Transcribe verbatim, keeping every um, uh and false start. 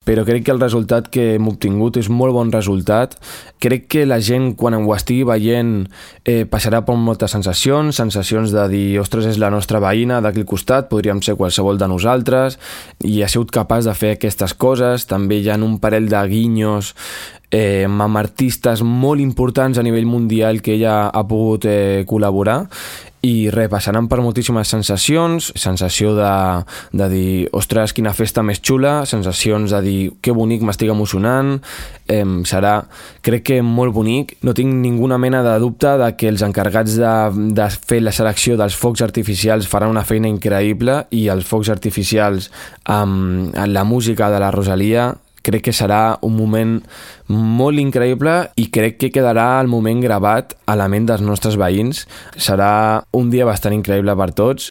però crec que el resultat que hem obtingut és molt bon resultat. Crec que la gent, quan ho estigui veient, eh, passarà per moltes sensacions, sensacions de dir, ostres, és la nostra veïna d'aquí al costat, podríem ser qualsevol de nosaltres, i ha sigut capaç de fer aquestes coses. També hi ha un parell de guinyos eh, amb artistes molt importants a nivell mundial que ella ha pogut eh, col·laborar, i res, passaran per moltíssimes sensacions, sensació de, de dir, ostres, quina festa més xula, sensacions de dir, que bonic, m'estic emocionant, eh, serà, crec que molt bonic. No tinc ninguna mena de dubte de que els encarregats de, de fer la selecció dels focs artificials faran una feina increïble, i els focs artificials amb, amb la música de la Rosalia, crec que serà un moment molt increïble, i crec que quedarà el moment gravat a la ment dels nostres veïns. Serà un dia bastant increïble per tots,